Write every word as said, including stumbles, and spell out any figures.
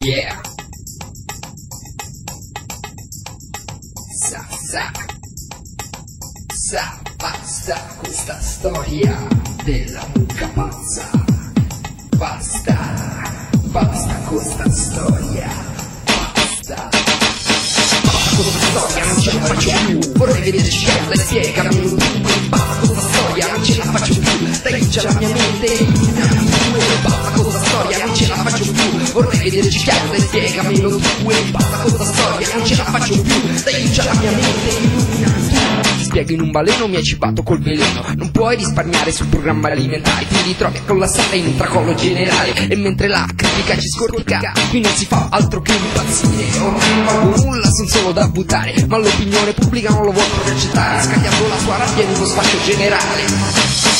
Yeah. Sa, sa, sa, basta questa storia della mucca pazza. Basta, basta questa storia. Basta. Basta questa storia, non ce la faccio più. Vorrei vederci chiarla e spiegamelo tu. Basta questa storia, non ce la faccio più. Stringe la mia mente. Basta questa storia, non ce la faccio più. Vorrei vederci chiaro e spiegamelo tu. E basta questa storia, non ce la faccio più. Stringe la mia mente, illuminati. Ti spiego in un baleno, mi hai cibato col veleno. Non puoi risparmiare sul programma alimentare. Ti ritrovi a collassare in un tracollo generale. E mentre la critica ci scortica, qui non si fa altro che impazzire. Ormai non valgo nulla, son solo da buttare. Ma l'opinione pubblica non lo vuole accettare, scagliando la sua rabbia in uno spazio generale.